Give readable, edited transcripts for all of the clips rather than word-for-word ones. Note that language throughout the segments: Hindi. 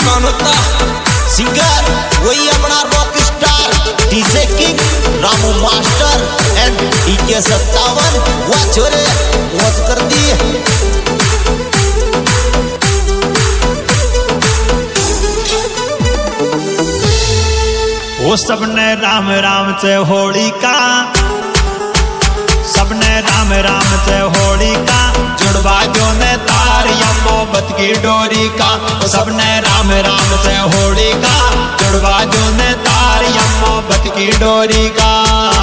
कानोता सिंगर वही अपना rock star DJ king Ramu master and DK 57 वो छोरे मौज कर दी। वो सबने राम राम से होली का, सबने राम राम से होली का, जुड़वा जो ने तार या मोहब्बत की डोरी का। वो सबने राम राम से होली का, जुड़वा जो ने तार या मोहब्बत की डोरी का।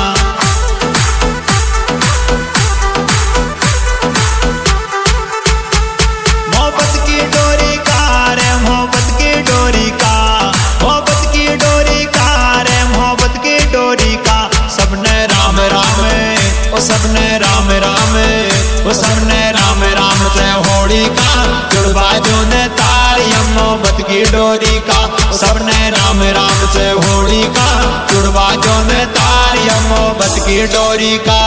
मोहब्बत की डोरी का रे मोहब्बत की डोरी का, मोहब्बत की डोरी का रे मोहब्बत की डोरी का। सबने राम राम, ओ सबने राम राम, ओ सबने राम राम से होली का, जुड़वा जो ने तार या मोहब्बत की डोरी का। सबने राम राम से होली का, जुड़वा जो ने तार या मोहब्बत की डोरी का।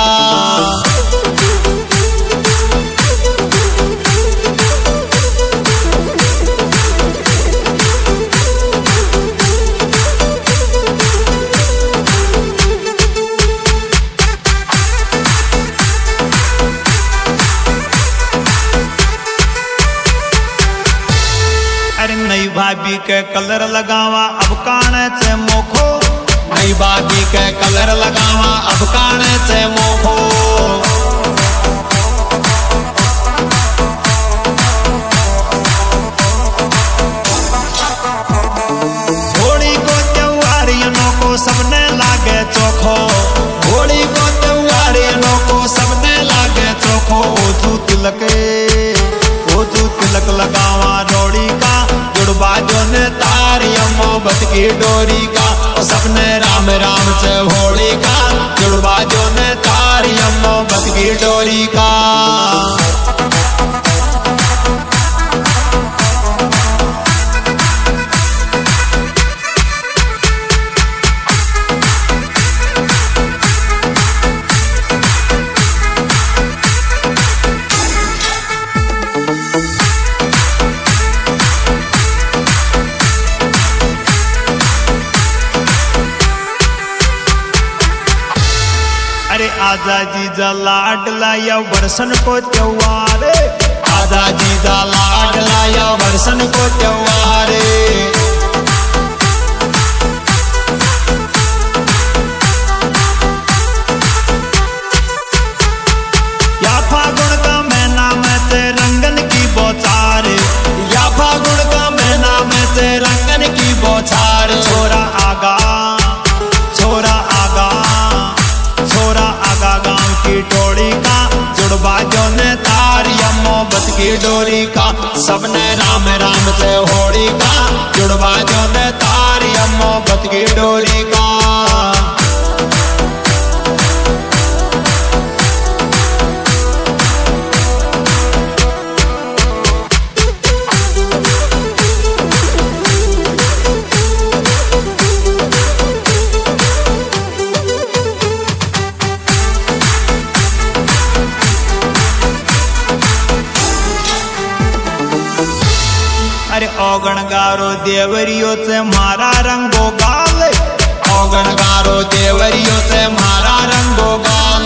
नई भाभी के कलर लगावा अब काने से मोखो, नई भाभी के कलर लगावा अब काने से मोखो। होली को त्योहारियों को सबने लागे चोखो, होली को त्योहारियों को सबने लागे चोखो। ओझू तिलक लगावा रोड़ी का, जुड़वा जो ने तार या मोहब्बत की डोरी का। और सबने राम राम से होली का, जुड़वा जो ने तार या मोहब्बत की डोरी का। आजा जीजा लाडला या वर्षन को त्योहार, आजा जीजा लाडला या वर्षन को त्योहार। या फागुन का महीना में से रंगन की बौछार, या फागुन का महीना में से रंगन की बौछार। छोरा आगा, छोरा आगा, छोरा आगा गांव की टोली का, जुड़वा जो ने तार या मोहब्बत की डोरी का। सबने राम राम से होली का, जुड़वा जो ने तार या मोहब्बत की डोरी का। अरे ओगण गारो देवरियो से मारा रंगो गाल, ओगण गारो देवरियो से मारा रंगो गाल।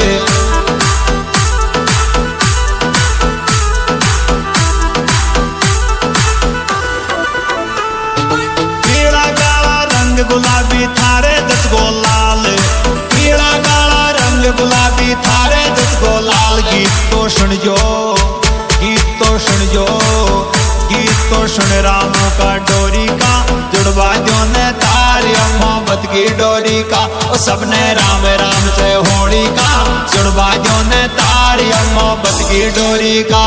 पीला काला रंग गुलाबी थारे जस गो लाल, पीला काला रंग गुलाबी थारे जस गो लाल। गीत तो सुन जो, गीत तो सुन जो, गीत तो सुन रामों का डोरी का, जुड़वा जो ने तार या मोहब्बत की डोरी का। और सबने राम राम से होली का, जुड़वा जो ने तार या मोहब्बत की डोरी का।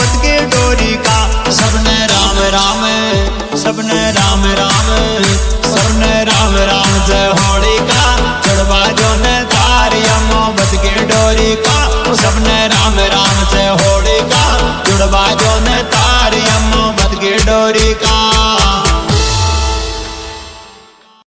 सबने राम राम, सबने राम राम जय होलिका चढ़वा जो ने